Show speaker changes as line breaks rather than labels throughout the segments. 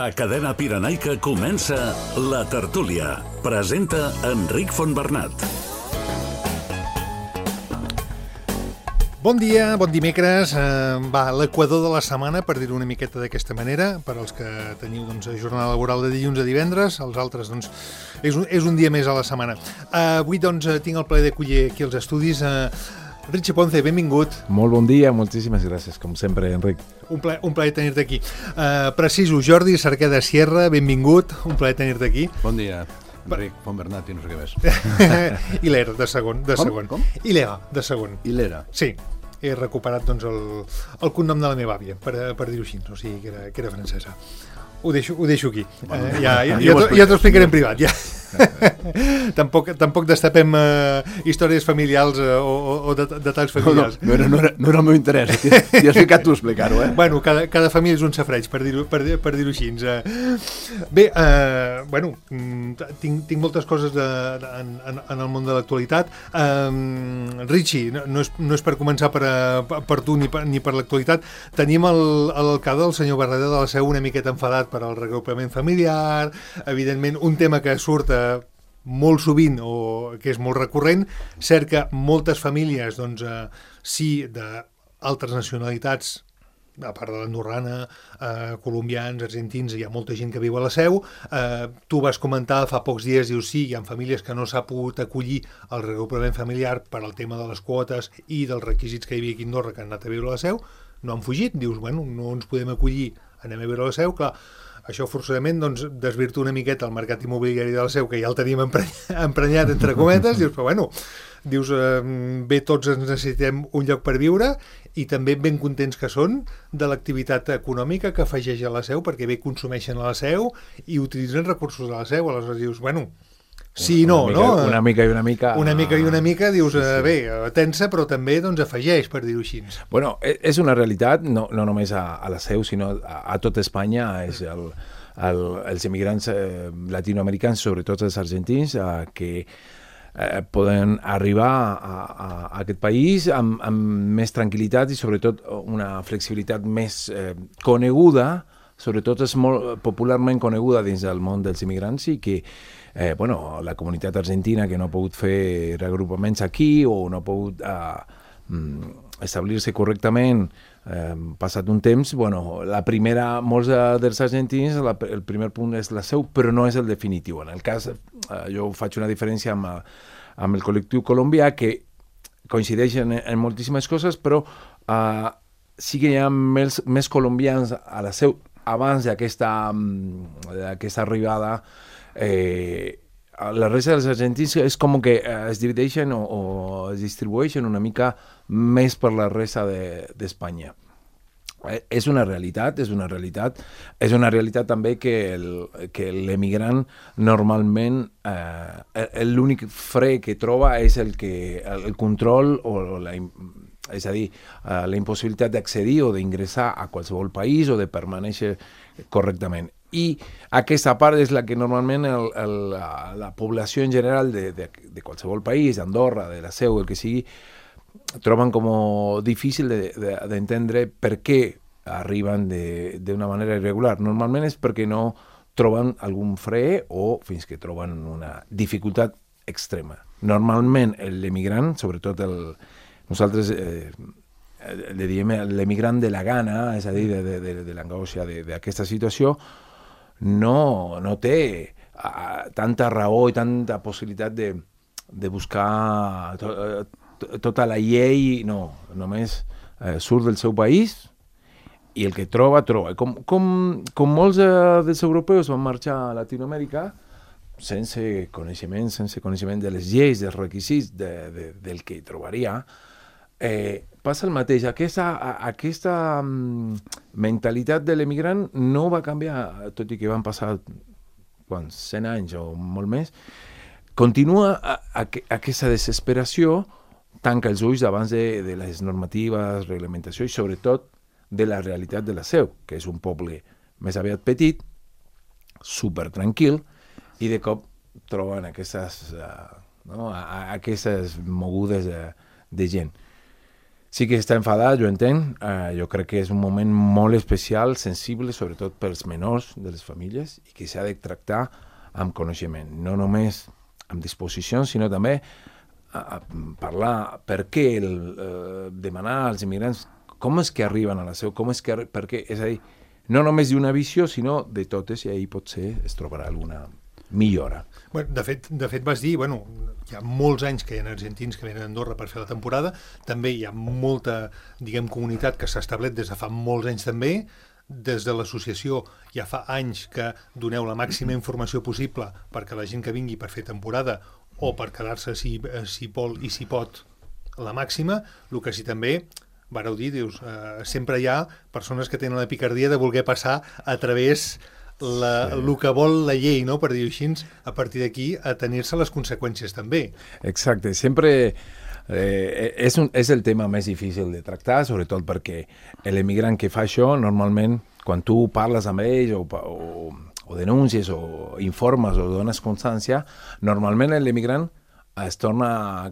A Cadena Pirenaica comença La Tertúlia. Presenta Enric Fontbernat.
Bon dia, bon dimecres. L'equador de la setmana, per dir-ho una miqueta d'aquesta manera, per als que teniu jornada laboral de dilluns a divendres, els altres és un dia més a la setmana. Avui tinc el plaer d'acollir aquí als estudis Richie Ponce, benvingut.
Molt bon dia, moltíssimes gràcies, com sempre, Enric.
Un plaer tenir-te aquí. Preciso, Jordi Cerqueda Sierra, benvingut, un plaer tenir-te aquí.
Bon dia, Enric Fontbernat i no sé què més.
Hiler, de segon.
Com?
Hiler, de segon.
Hilera.
Sí, he recuperat el cognom de la meva àvia, per dir-ho així, o sigui que era francesa. Ho deixo aquí. Ja t'ho explicaré en privat. Ja. Tampoc destapem històries familiars o detalls familiars.
No era el meu interès. T'hi has ficat tu a explicar-ho, eh?
Bueno, cada família és un safreig, per dir-ho així. Bé, tinc moltes coses en el món de l'actualitat. Richie, no és per començar per tu ni per l'actualitat. Tenim l'alcalde, el senyor Barreda de la Seu, una miqueta enfadat per al reagrupament familiar, evidentment un tema que surt molt sovint o que és molt recurrent. Cert que moltes famílies, sí, d'altres nacionalitats, a part de l'andorrana, colombians, argentins, hi ha molta gent que viu a la Seu. Tu vas comentar fa pocs dies, dius, sí, hi ha famílies que no s'ha pogut acollir al reagrupament familiar per al tema de les quotes i dels requisits que hi havia aquí a Andorra, que han anat a viure a la Seu, no han fugit, dius, no ens podem acollir, anem a viure a la Seu, clar. Això forçosament desvirtua una miqueta el mercat immobiliari de la Seu, que ja el tenim emprenyat, entre cometes, dius, bé, tots ens necessitem un lloc per viure i també ben contents que són de l'activitat econòmica que afegeix a la Seu, perquè bé consumeixen a la Seu i utilitzen recursos de la Seu, aleshores dius, sí i no, no?
Una mica i una mica.
Una mica i una mica, dius, bé, tensa, però també afegeix, per dir-ho així.
Bueno, és una realitat, no només a la Seu, sinó a tot Espanya. És els immigrants latinoamericans, sobretot els argentins, que poden arribar a aquest país amb més tranquil·litat i sobretot una flexibilitat més coneguda, sobretot és molt popularment coneguda dins del món dels immigrants i que la comunitat argentina que no ha pogut fer reagrupaments aquí o no ha pogut establir-se correctament passat un temps, molts dels argentins, el primer punt és la Seu, però no és el definitiu. En el cas, jo faig una diferència amb el col·lectiu colombià, que coincideixen en moltíssimes coses, però sí que hi ha més colombians a la Seu abans d'aquesta arribada. La resta dels argentins és com que es divideixen o es distribueixen una mica més per la resta d'Espanya. És una realitat també que l'emigrant normalment l'únic fre que troba és el control és a dir, la impossibilitat d'accedir o d'ingressar a qualsevol país o de permanèixer correctament. I aquesta part és la que normalment la població en general de qualsevol país, d'Andorra, de la Seu, el que sigui, troben com difícil d'entendre per què arriben d'una manera irregular. Normalment és perquè no troben algun fre o fins que troben una dificultat extrema. Normalment l'emigrant, sobretot nosaltres le diem l'emigrant de la gana, és a dir, de l'angoixa d'aquesta situació, no té tanta raó i tanta possibilitat de buscar tota la llei, no, només surt del seu país i el que troba. Com molts dels europeus van marxar a Latinoamèrica sense coneixement de les lleis, dels requisits, del que trobaria, passa el mateix. Aquesta mentalitat de l'emigrant no va canviar, tot i que van passar 100 anys o molt més. Continua aquesta desesperació, tanca els ulls davant de les normatives, reglamentació i sobretot de la realitat de la Seu, que és un poble més aviat petit, super tranquil, i de cop troben aquestes mogudes de gent. Sí que està enfadat, jo entenc. Jo crec que és un moment molt especial, sensible, sobretot pels menors de les famílies, i que s'ha de tractar amb coneixement, no només amb disposició, sinó també a parlar per què demanar als immigrants com és que arriben a la seu, per què, és a dir, no només d'una visió, sinó de totes, i ahir potser es trobarà alguna millora.
Bueno, de fet vas dir, hi ha molts anys que hi ha argentins que venen a Andorra per fer la temporada, també hi ha molta, comunitat que s'ha establert des de fa molts anys també, des de l'associació ja fa anys que doneu la màxima informació possible perquè la gent que vingui per fer temporada o per quedar-se si vol i si pot la màxima, el que sí també vareu dir, dius, sempre hi ha persones que tenen la picardia de voler passar a través el que vol la llei, no? Per dir-ho així, a partir d'aquí a tenir-se les conseqüències també.
Exacte, sempre és el tema més difícil de tractar, sobretot perquè l'emigrant que fa això, normalment, quan tu parles amb ells o denuncies o informes o dones constància, normalment l'emigrant es torna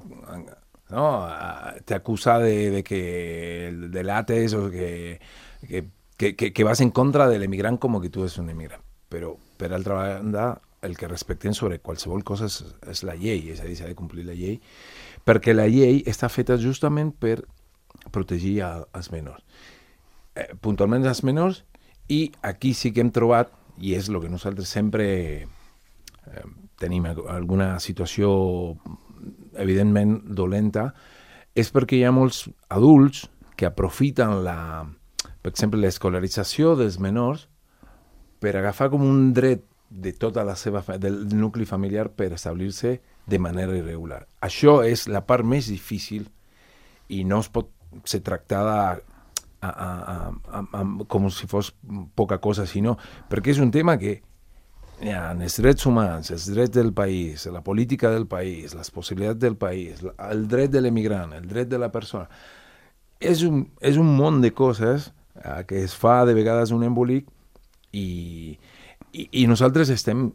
t'acusa de que delates o que vas en contra de l'emigrant com que tu ets un emigrant. Però, per altra banda, el que respectem sobre qualsevol cosa és la llei, és a dir, s'ha de complir la llei, perquè la llei està feta justament per protegir els menors. Puntualment els menors, i aquí sí que hem trobat, i és el que nosaltres sempre tenim alguna situació evidentment dolenta, és perquè hi ha molts adults que aprofiten per exemple, l'escolarització dels menors per agafar com un dret de tota la seva del nucli familiar per establir-se de manera irregular. Això és la part més difícil i no es pot ser tractada com si fos poca cosa, sinó perquè és un tema que els drets humans, els drets del país, la política del país, les possibilitats del país, el dret de l'emigrant, el dret de la persona, és un món de coses que es fa de vegades un embolic i nosaltres estem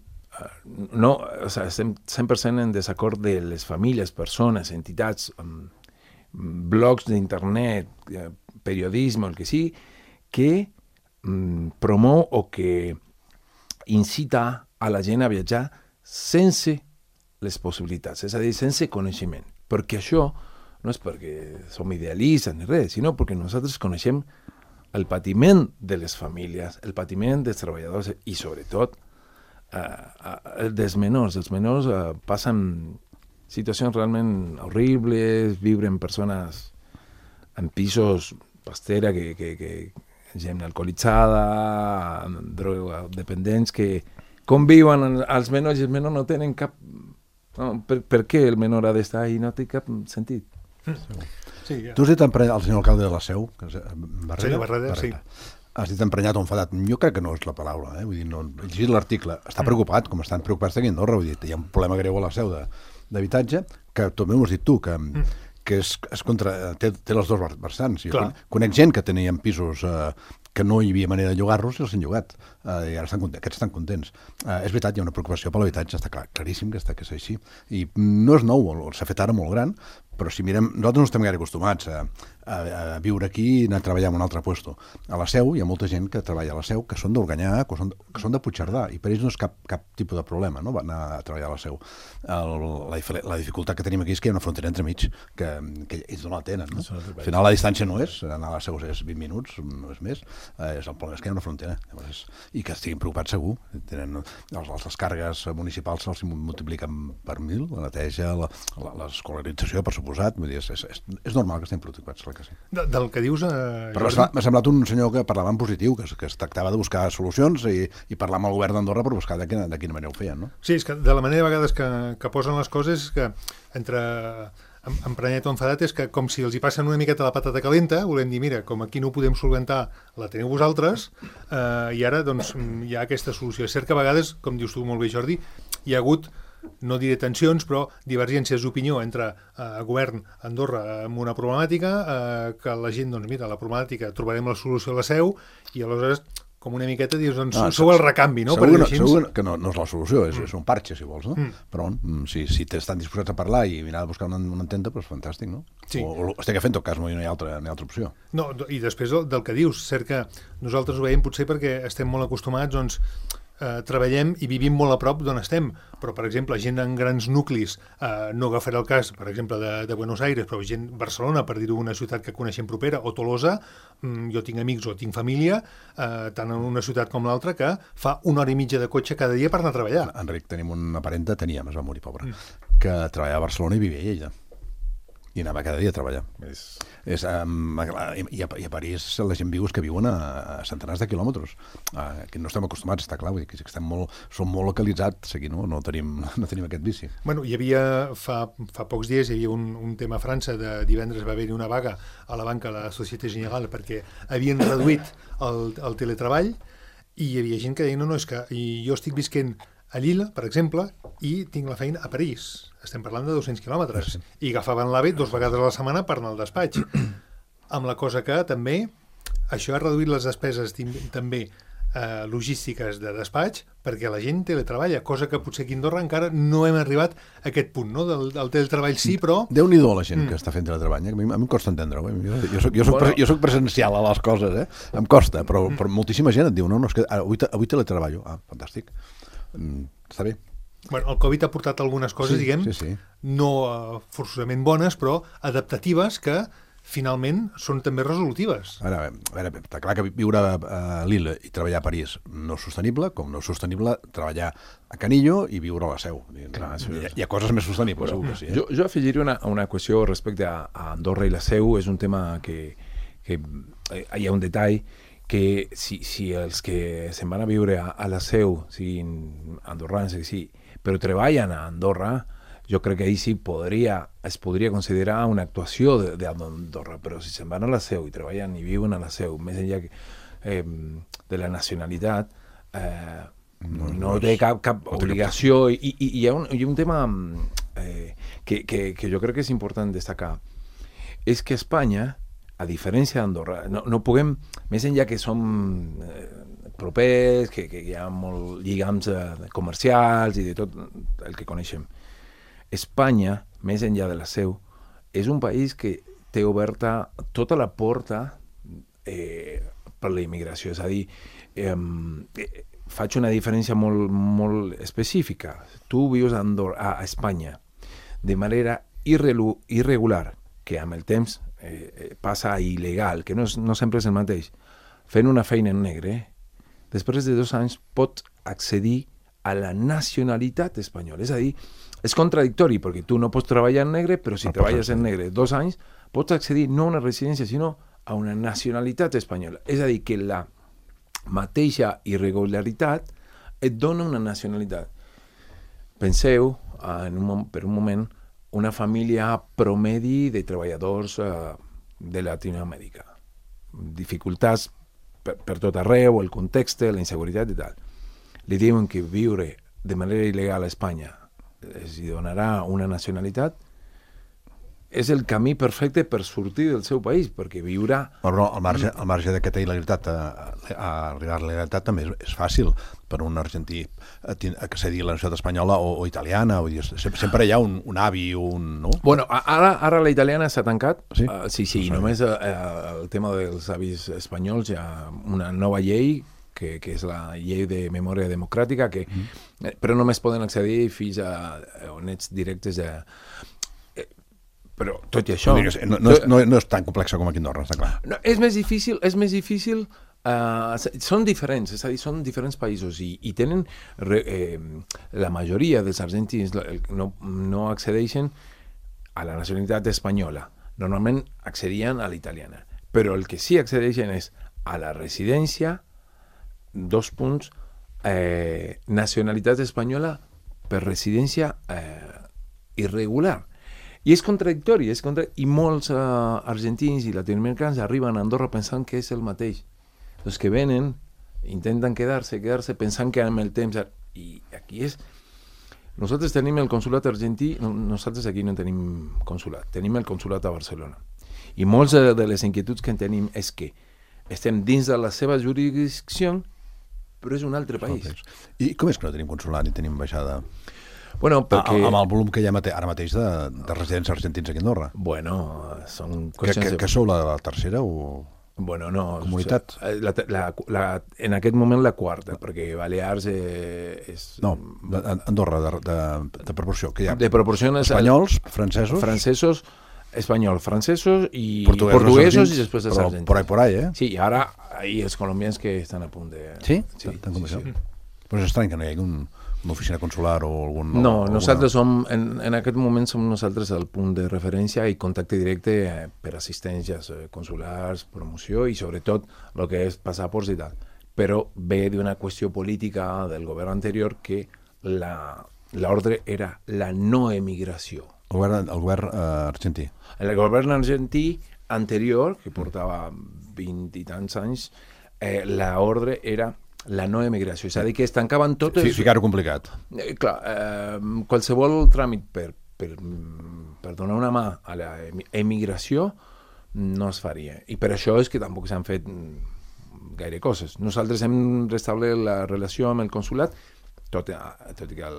100% en desacord de les famílies, persones, entitats, blogs d'internet, periodisme, el que sigui, que promou o que incita a la gent a viatjar sense les possibilitats, és a dir, sense coneixement. Perquè això no és perquè som idealistes ni res, sinó perquè nosaltres coneixem el patiment de les famílies, el patiment dels treballadors i, sobretot, dels menors. Els menors passen situacions realment horribles, viure amb persones en pisos pastera, que gent alcoholitzada, drogodependents, que conviuen els menors i els menors no tenen cap... No, per què el menor ha d'estar ahí? No té cap sentit.
Sí, ja. Tu has dit el senyor alcalde de la Seu, que és
Barreda, sí.
Has dit emprenyat o enfadat. Jo crec que no és la paraula. Vull dir, no, he llegit l'article. Està preocupat, com estan preocupats aquí a Andorra. Vull dir, hi ha un problema greu a la Seu d'habitatge, que també ho has dit tu, que té les dues vessants. Conec gent que tenien pisos que no hi havia manera de llogar-los i els han llogat. I ara aquests estan contents. És veritat, hi ha una preocupació per l'habitatge, està claríssim que és així. I no és nou, s'ha fet ara molt gran, però si mirem, nosaltres no estem gaire acostumats a viure aquí i anar a treballar en un altre lloc. A la Seu hi ha molta gent que treballa a la Seu, que són d'Organyà, que són de Puigcerdà, i per ells no és cap tipus de problema, no?, anar a treballar a la Seu. La dificultat que tenim aquí és que hi ha una frontera entremig, que ells no la tenen, no? Al final la distància no és, anar a la Seu és 20 minuts, no és més, el problema és que hi ha una frontera, i que estiguin preocupats segur. Les càrregues municipals se'ls multipliquen per 1.000, la neteja, l'escolarització, per suposat, vull dir, és normal que estiguin preocupats, clar que sí.
Del que dius...
Però m'ha semblat un senyor que parlava en positiu, que es tractava de buscar solucions i parlar amb el govern d'Andorra per buscar de quina manera ho feien, no?
Sí, és que de la manera a vegades que posen les coses, que entre emprenyat o enfadat, és que com si els hi passen una miqueta la patata calenta, volem dir, mira, com aquí no ho podem solventar, la teniu vosaltres, i ara doncs hi ha aquesta solució. És cert que a vegades, com dius tu molt bé, Jordi, hi ha hagut, no diré tensions, però divergències d'opinió entre govern Andorra amb una problemàtica, que la gent, doncs mira, la problemàtica trobarem la solució a la Seu, i aleshores com una miqueta, dius, doncs sou el recanvi, no?
Segur que no és la solució, és un parche, si vols, no? Però si estan disposats a parlar i mirar de buscar una ententa, doncs fantàstic, no?
Sí.
O estic fent, en tot cas, no hi ha altra opció.
No, i després del que dius, cert que nosaltres ho veiem potser perquè estem molt acostumats, doncs, treballem i vivim molt a prop d'on estem, però per exemple gent en grans nuclis, no agafaré el cas per exemple de Buenos Aires, però gent Barcelona, per dir-ho, una ciutat que coneixem propera, o Tolosa, jo tinc amics o tinc família tant en una ciutat com l'altra que fa 1 hora i mitja de cotxe cada dia per anar a treballar.
Enric, tenim una parenta, es va morir pobre, que treballava a Barcelona i vivia a Lleida i anava cada dia a treballar. I a París la gent viu que viuen a centenars de quilòmetres. Que no estem acostumats, està clar, vull dir que som molt localitzats aquí, no tenim aquest vici.
Bueno, hi havia, fa pocs dies, hi havia un tema a França, divendres va haver-hi una vaga a la banca, a la Société Générale, perquè havien reduït el teletreball i hi havia gent que deia, no, és que jo estic visquent a Lille, per exemple, i tinc la feina a París. Estem parlant de 200 quilòmetres. I agafaven l'AVE 2 vegades a la setmana per anar al despatx. Amb la cosa que també això ha reduït les despeses també logístiques de despatx perquè la gent teletreballa, cosa que potser aquí a Andorra encara no hem arribat a aquest punt, no? Del teletreball sí, però...
Déu-n'hi-do la gent que està fent teletreball, a mi em costa entendre-ho. Jo soc presencial a les coses, em costa, però moltíssima gent et diu, no, és que avui teletreballo. Fantàstic. Està bé.
Bueno, el Covid ha portat algunes coses, diguem, no forçosament bones, però adaptatives que finalment són també resolutives.
Ara, està clar que viure a Lille i treballar a París no és sostenible, com no és sostenible treballar a Canillo i viure a la Seu. Hi ha coses més sostenibles, segur que sí.
Jo afegiria una qüestió respecte a Andorra i la Seu. És un tema que hi ha un detall que si els que se'n van a viure a la Seu siguin andorrans, sí, però treballen a Andorra, jo crec que ahir sí es podria considerar una actuació d'Andorra, però si se'n van a la Seu i treballen i viuen a la Seu, més enllà de la nacionalitat, no té cap obligació. I hi ha un tema que jo crec que és important destacar, és que Espanya, a diferència d'Andorra, no puguem, més enllà que som propers, que hi ha molts lligams comercials i de tot el que coneixem, Espanya, més enllà de la Seu, és un país que té oberta tota la porta per la immigració. És a dir, faig una diferència molt específica. Tu vius a Espanya de manera irregular, que amb el temps passa a il·legal, que no sempre és el mateix, fent una feina en negre, després de 2 anys pot accedir a la nacionalitat espanyola. És a dir, és contradictori, perquè tu no pots treballar en negre, però si treballes en negre 2 anys, pots accedir no a una residència, sinó a una nacionalitat espanyola. És a dir, que la mateixa irregularitat et dona una nacionalitat. Penseu, per un moment, una família promedi de treballadors de Latinoamèrica. Dificultats per tot arreu, el context, la inseguretat i tal. Li diuen que viure de manera il·legal a Espanya els donarà una nacionalitat, és el camí perfecte per sortir del seu país, perquè viurà...
Però al marge d'aquesta il·legalitat, arribar a la legalitat també és fàcil per un argentí accedir a la nacionalitat espanyola o italiana. Sempre hi ha un avi o un... No?
Bueno, ara la italiana s'ha tancat.
Sí,
només el tema dels avis espanyols hi ha una nova llei que és la llei de memòria democràtica, però només poden accedir fins a nets directes de... Però tot i això...
No és tan complexa com aquí a Andorra, està clar.
No, és més difícil, són diferents, és a dir, són diferents països i tenen... la majoria dels argentins no accedeixen a la nacionalitat espanyola. Normalment accedien a l'italiana. Però el que sí accedeixen és a la residència, nacionalitat espanyola per residència irregular. I és contradictori, i molts argentins i latinoamericans arriben a Andorra pensant que és el mateix. Els que venen intenten quedar-se pensant que amb el temps... I aquí és... Nosaltres tenim el consulat argentí, nosaltres aquí no tenim consulat, tenim el consulat a Barcelona. I molts de les inquietuds que tenim és que estem dins de la seva jurisdicció, però és un altre país.
I com és que no tenim consulat ni tenim ambaixada?
Bueno, perquè...
Amb el volum que hi ha ara mateix de residents argentins aquí a Andorra.
Bueno, són qüestions...
Que sou la tercera o...
Bueno, no.
Comunitat?
En aquest moment la quarta, perquè Balears és...
No, Andorra, de proporció. Que hi ha
de proporció
espanyols, francesos...
Francesos, espanyols, francesos i portuguesos i després els argentins.
Por ahí, eh?
Sí, i ara hi els colombians que estan a punt de...
Sí? Tant com això. Però és estrany que no hi hagi una oficina consular o algun...
No, nosaltres som, en aquest moment som nosaltres el punt de referència i contacte directe per assistències consulars, promoció i sobretot el que és passaports i tal. Però ve d'una qüestió política del govern anterior que l'ordre era la no emigració.
El govern argentí.
El govern argentí anterior, que portava 20 i tants anys, l'ordre era la no emigració. És a dir, que es tancaven totes...
Ficar-ho complicat.
Clar, qualsevol tràmit per donar una mà a l'emigració no es faria. I per això és que tampoc s'han fet gaire coses. Nosaltres hem restablert la relació amb el consulat, tot i que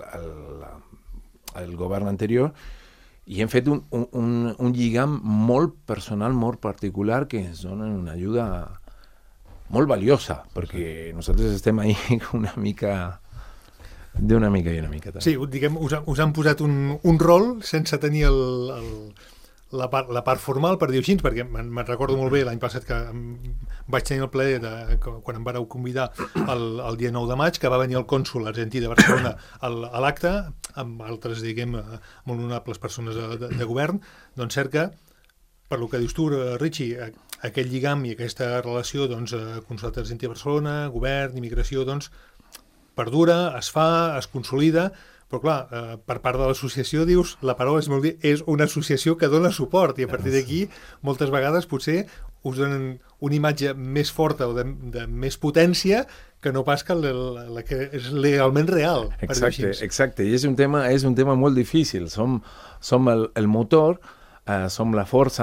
el govern anterior, i hem fet un lligam molt personal, molt particular, que ens dona una ajuda molt valiosa, perquè nosaltres estem ahí una mica d'una mica i una mica.
Sí, diguem, us han posat un rol sense tenir la part formal, per dir-ho així, perquè me'n recordo molt bé l'any passat que vaig tenir el plaer quan em vareu convidar el dia 9 de maig, que va venir el cònsol argentí de Barcelona a l'acte, amb altres, diguem, molt honorables persones de govern, doncs cert que, per lo que dius tu, Richie, aquest lligam i aquesta relació, doncs, Consolat Argentí a Barcelona, govern, immigració, doncs, perdura, es fa, es consolida, però clar, per part de l'associació, dius, la paraula és molt dir, és una associació que dona suport, i a partir d'aquí, moltes vegades, potser, us donen una imatge més forta o de més potència que no pas que la que és legalment real.
Exacte, i és un tema molt difícil. Som el motor, som la força,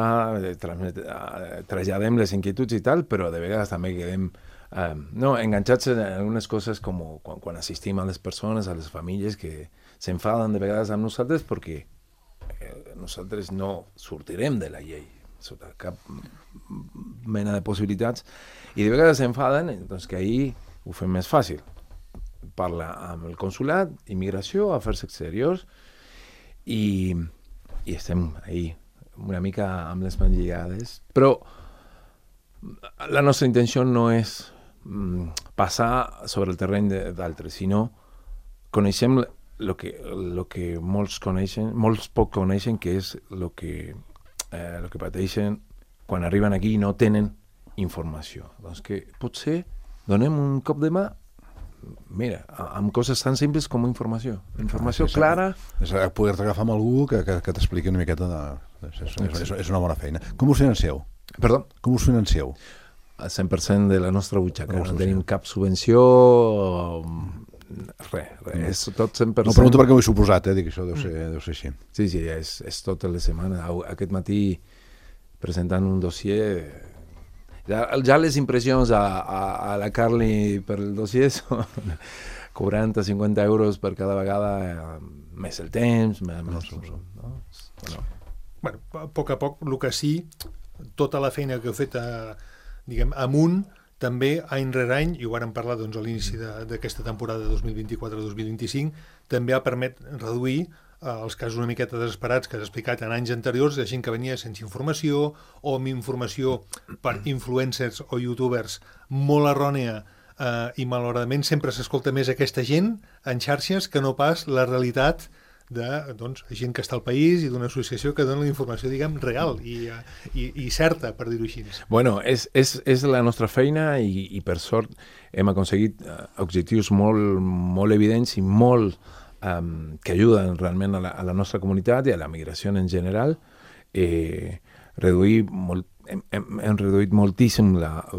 traslladem les inquietuds i tal, però de vegades també quedem enganxats en algunes coses com quan assistim a les persones, a les famílies que s'enfaden de vegades amb nosaltres perquè nosaltres no sortirem de la llei sota cap mena de possibilitats i de vegades s'enfaden, doncs que ahir ho fem més fàcil. Parla amb el consulat, immigració, afers exteriors i estem ahí una mica amb les mans lligades, però la nostra intenció no és passar sobre el terreny d'altres, sinó coneixem el que molts poc coneixen, que és el que pateixen quan arriben aquí i no tenen informació. Doncs que potser donem un cop de mà, mira, amb coses tan simples com informació clara.
És poder-te agafar amb algú que t'expliqui una miqueta és una bona feina. Com us financeu?
Perdó?
Com us financeu?
El 100% de la nostra butxaca. No tenim cap subvenció, res, és tot 100%.
No pregunto perquè ho he suposat, dic, això deu ser així.
Sí, és tota la setmana. Aquest matí, presentant un dossier, ja les impressions a la Carly per el dossier són 40-50 euros per cada vegada, més el temps,
Bueno, a poc, el que sí, tota la feina que heu fet diguem, amunt, també any rere any, i ho vàrem parlar doncs, a l'inici d'aquesta temporada 2024-2025, també ha permet reduir els casos una miqueta desesperats que has explicat en anys anteriors, de gent que venia sense informació o amb informació per influencers o youtubers molt errònia i malauradament sempre s'escolta més aquesta gent en xarxes que no pas la realitat de gent que està al país i d'una associació que dona la informació, diguem, real i certa, per dir-ho així.
Bueno, és la nostra feina i per sort hem aconseguit objectius molt evidents i molt que ajuden realment a la nostra comunitat i a la migració en general. Hem reduït moltíssim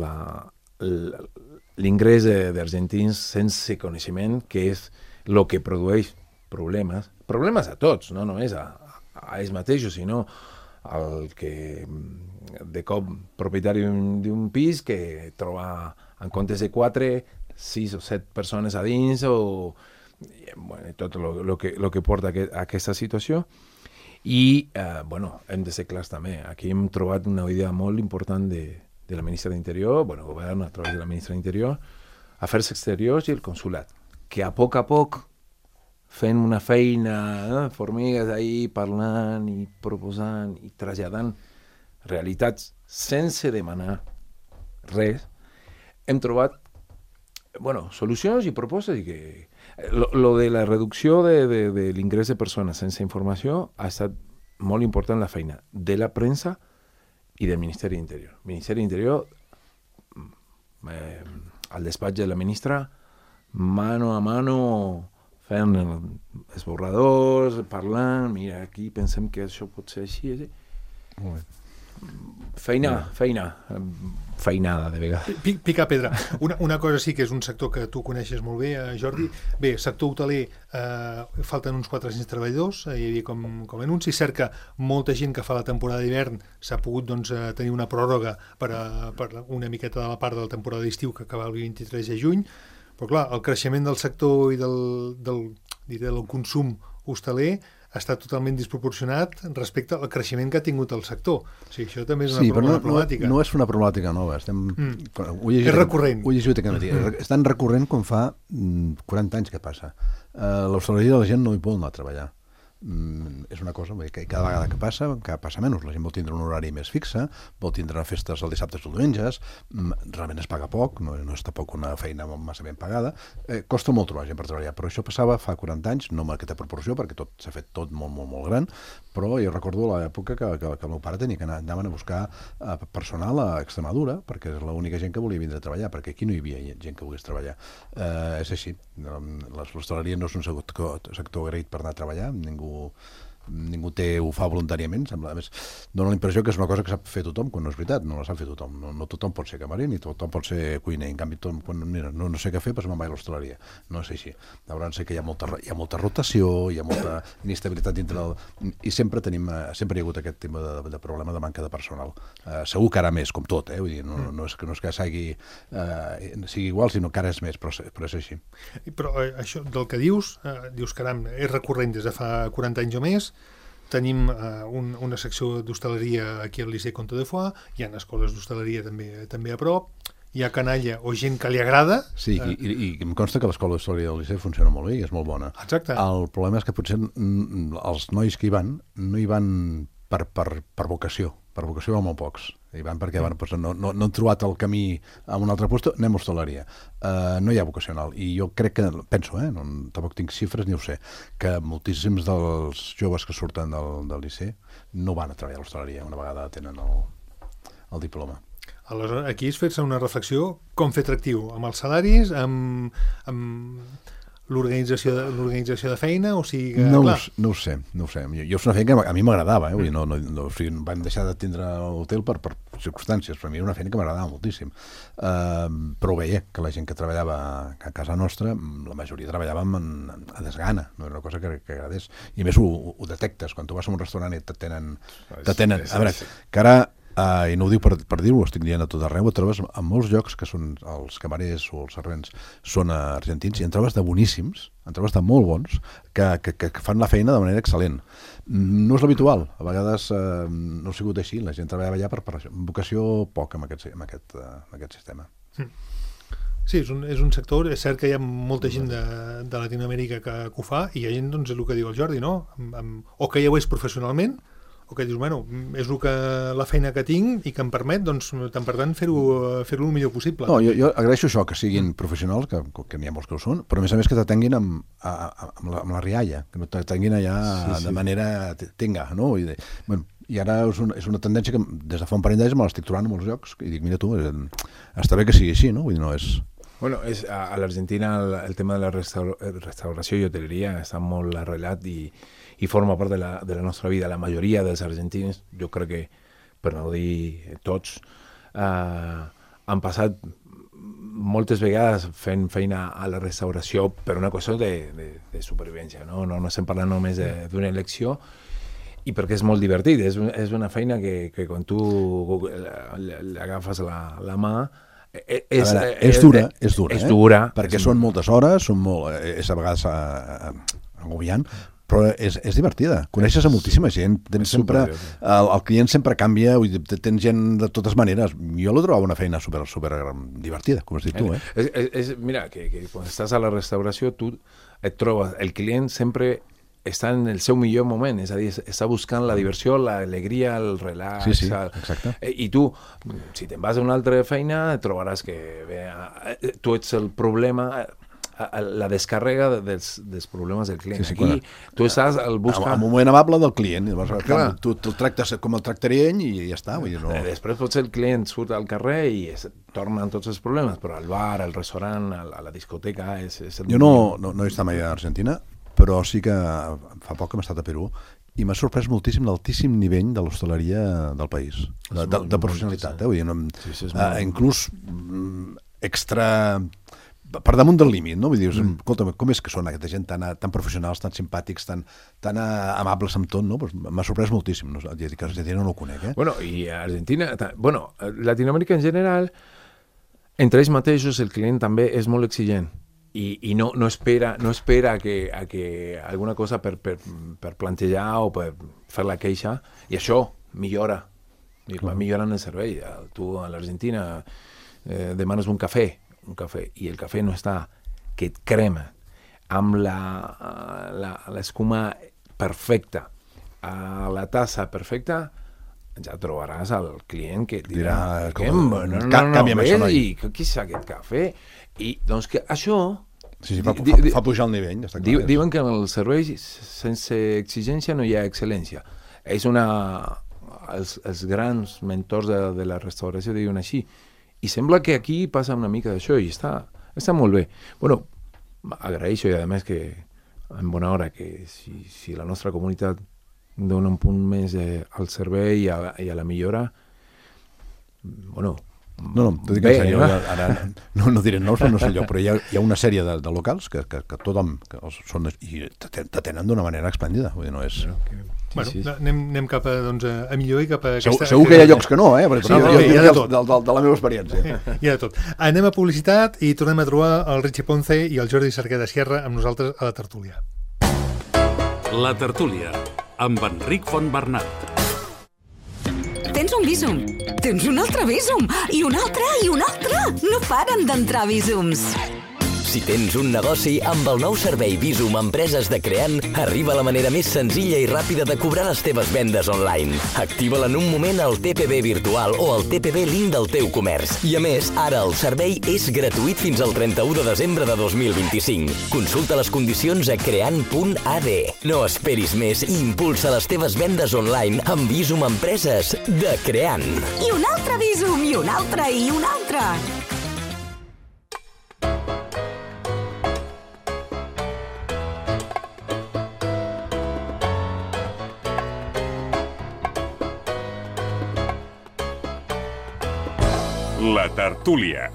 l'ingrés d'argentins sense coneixement, que és el que produeix problemes a tots, no només a ells mateixos, sinó el que de cop propietari d'un pis que troba en comptes de 4, 6 o 7 persones a dins bueno, tot el que porta a aquesta situació. I hem de ser clars també. Aquí hem trobat una idea molt important de la ministra d'Interior, govern a través de la ministra d'Interior, Afers Exteriors i el Consulat, que a poc fent una feina, formigues ahí parlant i proposant i traslladant realitats sense demanar res, hem trobat solucions i propostes i que lo de la reducció de l'ingrés de persones sense informació ha estat molt important la feina de la premsa i del Ministeri d'Interior. El Ministeri d'Interior, al despatx de la ministra, mano a mano, fent esborradors, parlant, mira, aquí pensem que això pot ser així. Molt bé. Feinada, de vegades.
Picar pedra. Una cosa sí que és un sector que tu coneixes molt bé, Jordi. Bé, sector hoteler, falten uns 400 treballadors, hi havia com anunci. Cert que molta gent que fa la temporada d'hivern s'ha pogut tenir una pròrroga per una miqueta de la part de la temporada d'estiu que acaba el 23 de juny, però clar, el creixement del sector i del consum hosteler ha estat totalment desproporcionat respecte al creixement que ha tingut el sector. O sigui, això també és una problemàtica.
No és una problemàtica nova.
És recurrent.
Ho he llegit aquest matí. És tan recurrent com fa 40 anys que passa. L'hostaleria de la gent no hi vol anar a treballar. És una cosa que cada vegada que passa menys. La gent vol tindre un horari més fixe, vol tindre festes els dissabtes o diumenges, realment es paga poc, no és tampoc una feina massa ben pagada, costa molt trobar gent per treballar, però això passava fa 40 anys, no amb aquesta proporció, perquè tot s'ha fet tot molt, molt, molt gran, però jo recordo l'època que el meu pare tenia que anaven a buscar personal a Extremadura, perquè és l'única gent que volia vindre a treballar, perquè aquí no hi havia gent que volgués treballar. És així, l'hostaleria no és un sector agraït per anar a treballar, ningú ho fa voluntàriament, sembla. A més, dona la impressió que és una cosa que sap fer tothom, quan no és veritat, no la sap fer tothom. No tothom pot ser camarer, ni tothom pot ser cuiner. En canvi, quan no sé què fer, doncs me'n vaig a l'hostaleria. No és així. Llavors sé que hi ha molta rotació, hi ha molta inestabilitat dintre i sempre hi ha hagut aquest tema de problema de manca de personal. Segur que ara més, com tot, vull dir, no és que sigui igual, sinó que ara és més, però és així.
Però això del que dius, caram, és recurrent des de fa 40 anys o més. Tenim una secció d'hostaleria aquí al Liceu Comte de Foix, hi ha escoles d'hostaleria també a prop, hi ha canalla o gent que li agrada.
Sí, i em consta que l'escola d'hostaleria del Liceu funciona molt bé i és molt bona.
Exacte.
El problema és que potser els nois que hi van no hi van per vocació. Per vocació van molt pocs. Hi van perquè no han trobat el camí a un altre lloc, anem a hostaleria. No hi ha vocacional. I jo crec que, penso, tampoc tinc xifres ni ho sé, que moltíssims dels joves que surten del Liceu no van a treballar a l'hostaleria una vegada tenen el diploma.
Aleshores, aquí és fer-se una reflexió com fer atractiu, amb els salaris, amb l'organització de feina, o sigui...
No ho sé. Jo és una feina que a mi m'agradava, vam deixar de tindre hotel per circumstàncies, però a mi era una feina que m'agradava moltíssim. Però veia que la gent que treballava a casa nostra, la majoria treballàvem a desgana, no era una cosa que agradés. I a més ho detectes, quan tu vas a un restaurant i t'atenen... A veure, que ara... I no ho dic per dir-ho, estic dient a tot arreu, ho trobes en molts llocs que són els camarers o els servents són argentins i en trobes de boníssims, en trobes de molt bons, que fan la feina de manera excel·lent. No és l'habitual, a vegades no ha sigut així, la gent treballava allà per vocació poc amb aquest sistema.
Sí, és un sector, és cert que hi ha molta gent de Latinoamèrica que ho fa i hi ha gent, doncs, és el que diu el Jordi, no? O que ja ho és professionalment, o que dius, bueno, és la feina que tinc i que em permet, doncs, per tant, fer-ho el millor possible.
No, jo agraeixo això, que siguin professionals, que n'hi ha molts que ho són, però a més que t'atenguin amb la rialla, que no t'atenguin allà de manera tenga, no? I ara és una tendència que des de fa un parell d'anys me l'estic trobant a molts llocs i dic, mira tu, està bé que sigui així, no? Vull dir, no és...
Bueno, a l'Argentina el tema de la restauració i hoteleria està molt arrelat i forma part de la nostra vida. La majoria dels argentins, jo crec que, per no dir tots, han passat moltes vegades fent feina a la restauració per una qüestió de supervivència, no estem parlant només d'una elecció, i perquè és molt divertit, és una feina que quan tu l'agafes la mà
és dura,
és dura,
perquè són moltes hores, és a vegades agobiant, però és divertida. Coneixes a moltíssima gent, el client sempre canvia, tens gent de totes maneres. Jo la trobo una feina super divertida, com has dit tu.
Mira, que quan estàs a la restauració tu et trobes, el client sempre està en el seu millor moment, és a dir, està buscant la diversió, l'alegria, el relax.
Sí, exacte.
I tu, si te'n vas a una altra feina, trobaràs que tu ets el problema, la descàrrega dels problemes del client. Aquí tu estàs al buscar...
En un moment amable del client. Tu el tractes com el tractaré ell i ja està.
Després potser el client surt al carrer i tornen tots els problemes, però al bar, al restaurant, a la discoteca...
Jo no he estat mai a Argentina, però sí que fa poc que hem estat a Perú i m'ha sorprès moltíssim l'altíssim nivell de l'hostaleria del país, de professionalitat. Inclús extra... per damunt del límit, no? Vull dir, escolta, com és que són aquesta gent tan professionals, tan simpàtics, tan amables amb tot, no? Pues m'ha sorprès moltíssim, no? Que Argentina no ho conec,
Bueno, i Argentina, Latinoamèrica en general, entre ells mateixos el client també és molt exigent i no espera que alguna cosa per plantejar o per fer la queixa, i això millora, va millorant el servei. Tu a l'Argentina demanes un cafè i el cafè no està que et crema amb l'escuma perfecta a la tassa perfecta, ja trobaràs el client que et dirà
canvia'm això, noi,
i què és aquest cafè? I doncs que això
fa pujar el nivell, està clar.
Diuen que en el servei sense exigència no hi ha excel·lència. És els grans mentors de la restauració diuen així. I sembla que aquí passa una mica d'això i està molt bé. Bueno, agraeixo i a més que en bona hora que si la nostra comunitat dona un punt més al servei i a la millora, bueno,
no, t'ho dic en sèrio, ara no diré noms, no sé lloc, però hi ha una sèrie de locals que tothom són i t'atenen d'una manera esplèndida, vull dir, no és...
Bueno, anem cap a millor i cap a...
Segur que hi ha llocs que no, perquè
hi ha de tot.
De la meva experiència.
Hi ha de tot. Anem a publicitat i tornem a trobar el Richie Ponce i el Jordi Cerquer de Sierra amb nosaltres a la tertúlia.
La tertúlia, amb Enric Fontbernat.
Tens un Bizum, tens un altre Bizum, i un altre, i un altre. No paren d'entrar Bizums.
Si tens un negoci, amb el nou servei Bizum Empreses de Creant, arriba la manera més senzilla i ràpida de cobrar les teves vendes online. Activa-la en un moment al TPB virtual o al TPB link del teu comerç. I a més, ara el servei és gratuït fins al 31 de desembre de 2025. Consulta les condicions a creant.ad. No esperis més i impulsa les teves vendes online amb Bizum Empreses de Creant.
I un altre Bizum, i un altre, i un altre.
La tertúlia.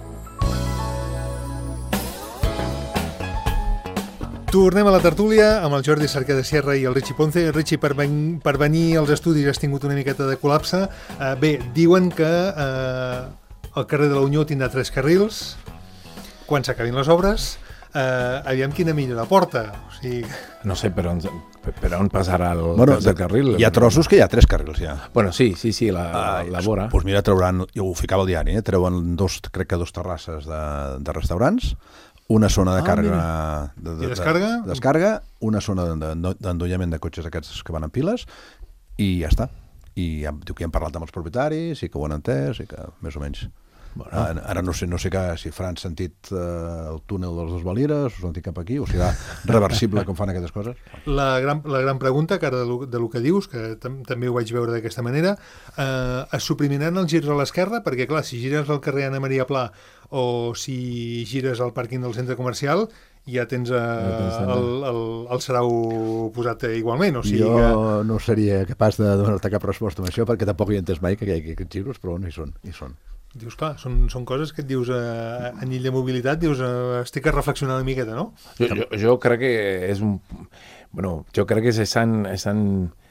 Tornem a la tertúlia amb el Jordi Cerquer de Sierra i el Richie Ponce. Richie, per venir als estudis has tingut una miqueta de col·lapse. Bé, diuen que el carrer de la Unió tindrà 3 carrils quan s'acabin les obres. Aviam quina millora porta. O sigui...
No sé per on passarà el carril.
Hi ha trossos que hi ha 3 carrils, ja.
Bueno, sí, la vora.
Doncs mira, trauran, jo ho ficava al diari, treuen crec que 2 terrasses de restaurants, una zona de càrrega de descarga, una zona d'endollament de cotxes aquests que van en piles, i ja està. I diu que han parlat amb els propietaris i que ho han entès i que més o menys... Bueno. Ara no sé si faran sentit el túnel dels dos Valires, o sentit cap aquí, o serà reversible com fan aquestes coses.
La gran pregunta, que ara de lo que dius, que també ho vaig veure d'aquesta manera, es suprimiran els girs a l'esquerra? Perquè clar, si gires al carrer Anna Maria Pla o si gires al pàrquing del centre comercial, ja tens el Sarau posat igualment. O sigui
jo no seria capaç de donar-te cap resposta amb això, perquè tampoc hi he entès mai que hi hagi aquests giros, però no hi són.
Dius, clar, són coses que et dius a nivell de mobilitat, dius, estic a reflexionar una miqueta, no?
Jo crec que és un... Bueno, jo crec que s'estan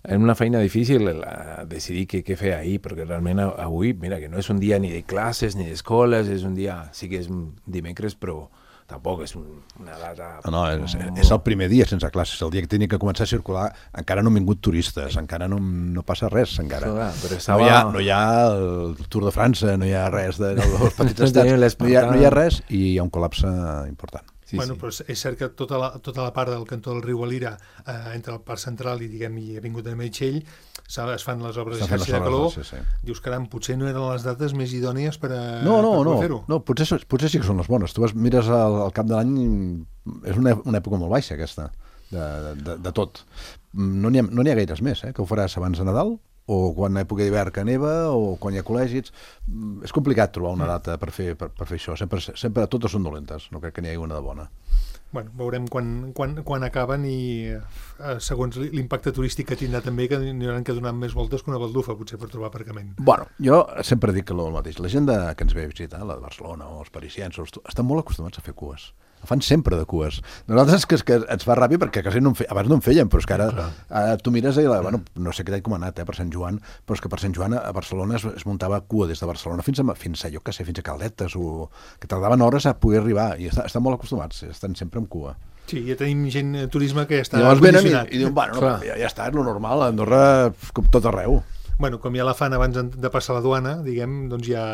una feina difícil decidir què fer ahir, perquè realment avui, mira, que no és un dia ni de classes ni d'escoles, és un dia, sí que és un dimecres, però tampoc és una data...
No, és el primer dia sense classes, el dia que tenia que començar a circular, encara no han vingut turistes, encara no passa res, encara.
Clar, però estava...
no hi ha el Tour de França, no hi ha res dels petits estats, no hi ha res i hi ha un col·lapse important.
Sí, però és cert que tota la part del cantó del riu Valira, entre el Parc Central i ha vingut a Meritxell, es fan les obres de xarxa de calor. Dius, caram, potser no eren les dates més idònies per fer-ho.
No, potser sí que són les bones. Tu mires al cap de l'any, és una època molt baixa aquesta, de tot. No n'hi ha gaires més, que ho faràs abans de Nadal, o quan a època d'hivern que neva, o quan hi ha col·legis. És complicat trobar una data per fer això. Sempre totes són dolentes, no crec que n'hi hagi una de bona.
Bueno, veurem quan acaben i segons l'impacte turístic que tindrà també, que n'hi hauran que donar més voltes que una baldufa, potser, per trobar aparcament.
Bueno, jo sempre dic el mateix. La gent que ens ve a visitar, la de Barcelona o els parisians, estan molt acostumats a fer cues. Fan sempre de cues. Nosaltres és que ens fa ràbia perquè quasi abans no en fèiem, però és que ara tu mires i no sé què t'he comanat per Sant Joan, però és que per Sant Joan a Barcelona es muntava cua des de Barcelona fins a jo què sé, fins a Caldetes, que tardaven hores a poder arribar, i estan molt acostumats, estan sempre amb cua.
Sí, ja tenim gent turisme que ja està
condicionat. I diuen, ja està, és lo normal, a Andorra com tot arreu.
Bueno, com ja la fan abans de passar la duana, diguem, doncs ja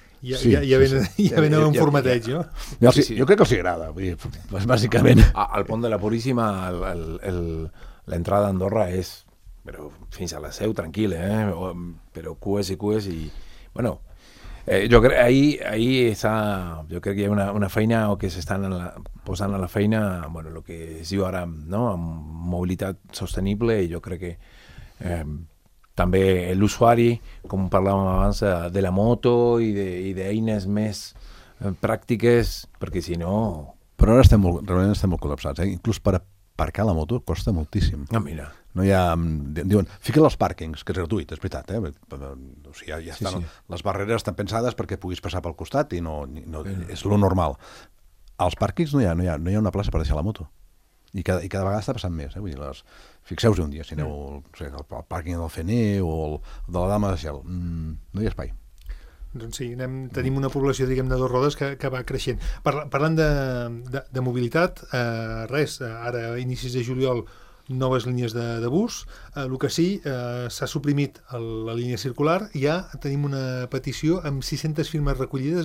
ven un formateig, no?
Jo crec que els agrada, bàsicament.
Al pont de la Puríssima l'entrada a Andorra és fins a la Seu, tranquil, però cues i... Bueno, jo crec ahí jo crec que hi ha una feina o que s'estan posant a la feina, bueno, el que es diu ara, no?, amb mobilitat sostenible, i jo crec que també l'usuari, com parlàvem abans, de la moto i d'eines més pràctiques, perquè si no...
Però ara realment estem molt col·lapsats. Inclús per aparcar la moto costa moltíssim.
Mira.
No hi ha... Diuen, fica els pàrquings, que és gratuït, és veritat, O sigui, ja estan, les barreres estan pensades perquè puguis passar pel costat i no és lo normal. Als pàrquings no hi ha una plaça per deixar la moto. I cada vegada està passant més, vull dir, fixeu-vos un dia, si aneu al pàrquing del Fener o el de la Dama de Cel, no hi ha espai.
Doncs sí, tenim una població, diguem, de dos rodes que va creixent. Parlant de mobilitat, ara a inicis de juliol noves línies de bus, el que sí, s'ha suprimit la línia circular, i ja tenim una petició amb 600 firmes recollides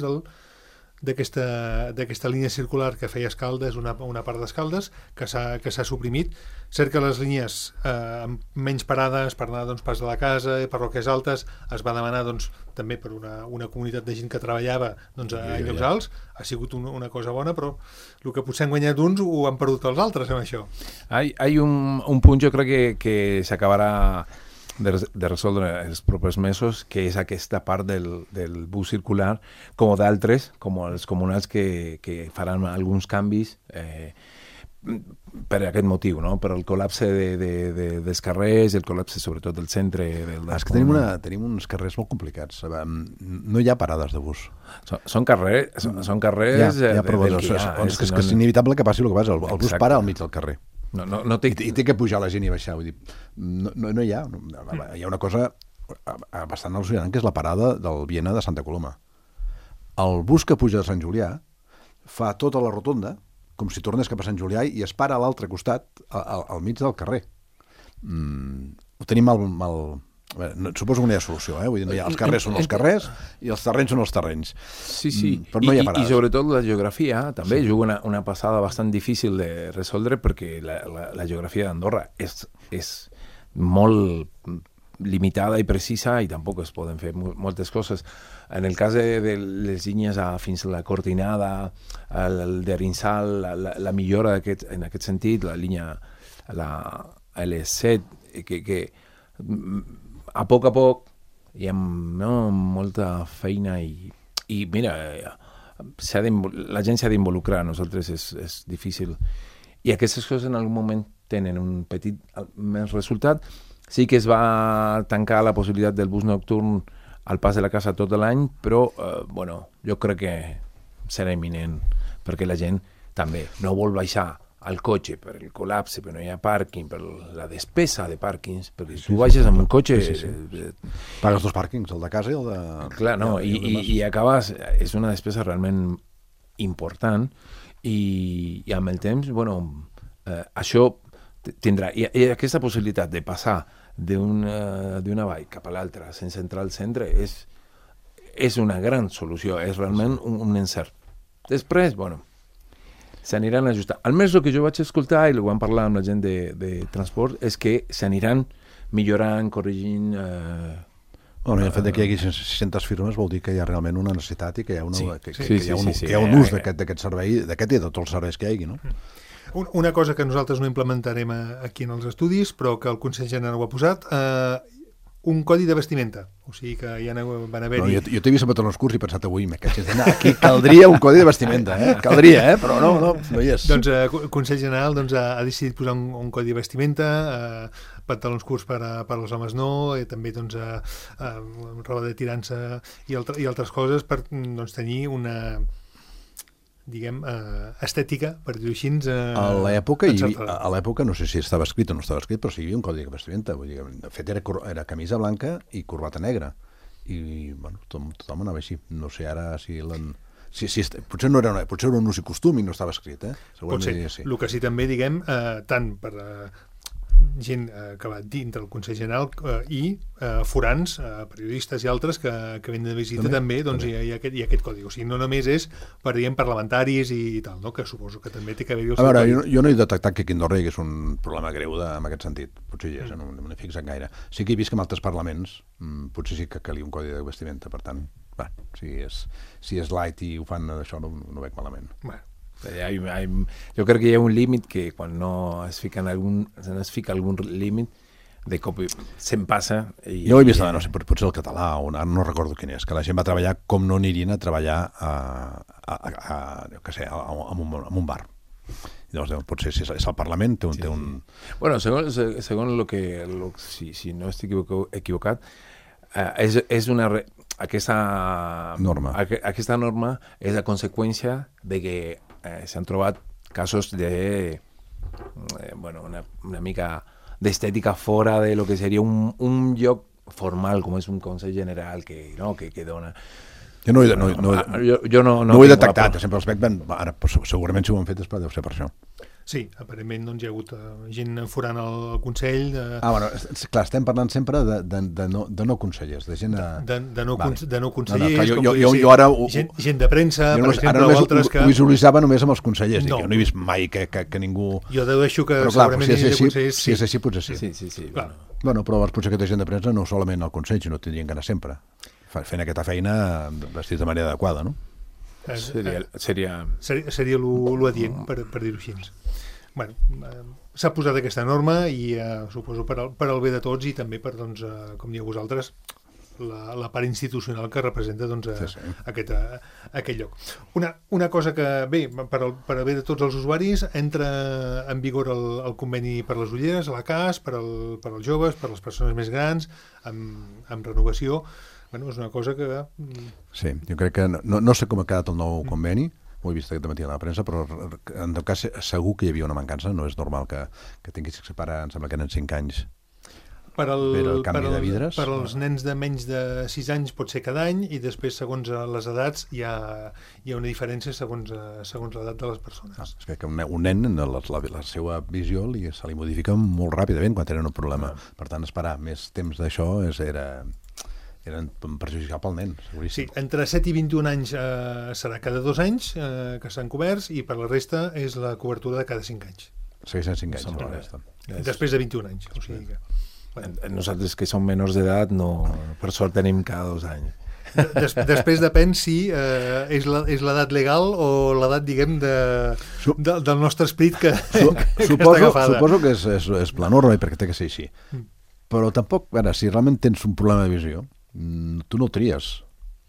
d'aquesta línia circular que feia Escaldes, una part d'Escaldes, que s'ha suprimit. Cert que les línies amb menys parades per anar pas de la casa, parròquies altes, es va demanar també per una comunitat de gent que treballava a llocs alts. Ha sigut una cosa bona, però el que potser han guanyat uns ho han perdut els altres amb això.
Hay un punt, jo crec que s'acabarà de resoldre els propers mesos, que és aquesta part del bus circular, com d'altres, com els comunals que faran alguns canvis per aquest motiu, no? Per el col·lapse dels carrers, el col·lapse sobretot del centre.
És que tenim uns carrers molt complicats. No hi ha parades de bus.
Són carrers
és que és inevitable que passi el que passa. El bus para al mig del carrer. I té que pujar la gent i baixar. Vull dir, no hi ha. Hi ha una cosa bastant al·lucinant, que és la parada del Viena de Santa Coloma. El bus que puja de Sant Julià fa tota la rotonda com si tornés cap a Sant Julià i es para a l'altre costat, al mig del carrer. Ho tenim mal... Suposo que no hi ha solució, vull dir, els carrers són els carrers i els terrenys són els terrenys.
Sí.
Però no hi ha parades.
I sobretot la geografia també juga una passada bastant difícil de resoldre, perquè la geografia d'Andorra és molt limitada i precisa i tampoc es poden fer moltes coses. En el cas de les línies fins a la Cortinada, el d'Arinsal, la millora en aquest sentit, la línia L7, que a poc hi ha molta feina i mira, la gent s'ha d'involucrar, a nosaltres és difícil. I aquestes coses en algun moment tenen un petit més resultat. Sí que es va tancar la possibilitat del bus nocturn al pas de la casa tot l'any, però jo crec que serà imminent, perquè la gent també no vol baixar al cotxe per el col·lapse, però no hi ha pàrquing, per la despesa de pàrquings, perquè tu baixes amb un cotxe...
Pagues 2 pàrquings, el de casa i el de...
Clar, no, i acabes... És una despesa realment important i amb el temps, bueno, això tindrà... I aquesta possibilitat de passar d'una vall cap a l'altra sense entrar al centre és una gran solució, és realment un encert. Després, bueno, s'aniran ajustant. Almenys el que jo vaig escoltar, i ho vam parlar amb la gent de transport, és que s'aniran millorant, corregint...
Bueno, el fet que hi hagi 600 firmes vol dir que hi ha realment una necessitat i que hi ha, hi ha un ús d'aquest servei, d'aquest i de tots els serveis que hi hagi, no?
Una cosa que nosaltres no implementarem aquí en els estudis, però que el Consell General ho ha posat, un codi de vestimenta. O sigui que ja van haver-hi...
No, jo t'he vist a tots els curs i he pensat avui, aquí caldria un codi de vestimenta, caldria, però no hi és.
Doncs el Consell General ha decidit posar un codi de vestimenta, pantalons curts per als homes no, també roba de tirança i altres coses per tenir una... diguem, estètica, per dir-ho així.
A l'època, no sé si estava escrit o no estava escrit, però sí hi havia un codi de vestimenta. Vull dir, de fet, era camisa blanca i corbata negra. I, bueno, tothom anava així. No sé ara si... potser era un ús i costum i no estava escrit,
Pot ser. Sí. El que sí també, diguem, tant per gent que va dintre el Consell General i forans, periodistes i altres que venen de visita també hi ha aquest codi. O sigui, no només és per, diguem, parlamentaris i tal, no? Que suposo que també té que haver-hi el
seu codi. Jo no he detectat que aquí a Andorra hi hagués un problema greu en aquest sentit. Potser hi és, no m'he fixat gaire. Sí que he vist que en altres parlaments potser sí que calia un codi de vestimenta, per tant, si és light i ho fan d'això no veig malament.
Bueno.
Jo crec que hi ha un límit que quan no es fica algun límit de cop se'n passa
jo ho he vist, no sé, potser el català o no recordo quin és, que la gent va treballar com no anirien a treballar en un bar. Llavors, potser si és al Parlament té un...
Bueno, segons si no estic equivocat, és una... Aquesta norma és la conseqüència de que s'han trobat casos de una mica d'estètica fora de lo que seria un lloc formal com és un Consell General que dona...
Jo no ho he detectat, sempre els veig, ara segurament si ho han fet deu ser per això.
Sí, aparentment hi ha hagut gent forant el Consell...
Bueno, clar, estem parlant sempre de no consellers, de gent...
De no consellers,
jo ara...
Gent de premsa, per exemple, o altres que...
Ho visualitzava només amb els consellers, jo no he vist mai que ningú...
Jo dedueixo que segurament hi ha consellers...
Si és així, potser sí.
Sí.
Bueno, però potser aquesta gent de premsa no solament al Consell, sinó tindrien que anar sempre fent aquesta feina vestits de manera adequada, no?
Seria l'adient, per dir-ho així. Bueno, s'ha posat aquesta norma i suposo per al bé de tots i també per, com dieu vosaltres, la part institucional que representa aquest lloc. Una cosa que, bé, per al bé de tots els usuaris, entra en vigor el conveni per les ulleres, a la CAS, per als joves, per les persones més grans, amb renovació. Bueno, és una cosa que...
Sí, jo crec que no sé com ha quedat el nou conveni, ho he vist aquest matí a la premsa, però en tot cas segur que hi havia una mancança, no és normal que tinguis que separar, em sembla que eren 5 anys per el canvi de vidres.
Per als nens de menys de 6 anys pot ser cada any i després, segons les edats, hi ha una diferència segons l'edat de les persones.
És que un nen, la seva visió se li modifica molt ràpidament quan tenen un problema. Per tant, esperar més temps d'això eren perjudicials pel nen, seguríssim.
Sí, entre 7 i 21 anys serà cada 2 anys que estan coberts i per la resta és la cobertura de cada 5 anys.
Segueixen 5 anys. Per la resta.
Després de 21 anys. O sigui que,
nosaltres que som menors d'edat, per sort tenim cada 2 anys.
Després depèn si és l'edat legal o l'edat, diguem, del nostre esperit que està agafada.
Suposo que és la norma i perquè té que ser així. Però tampoc, si realment tens un problema de visió, tu no tries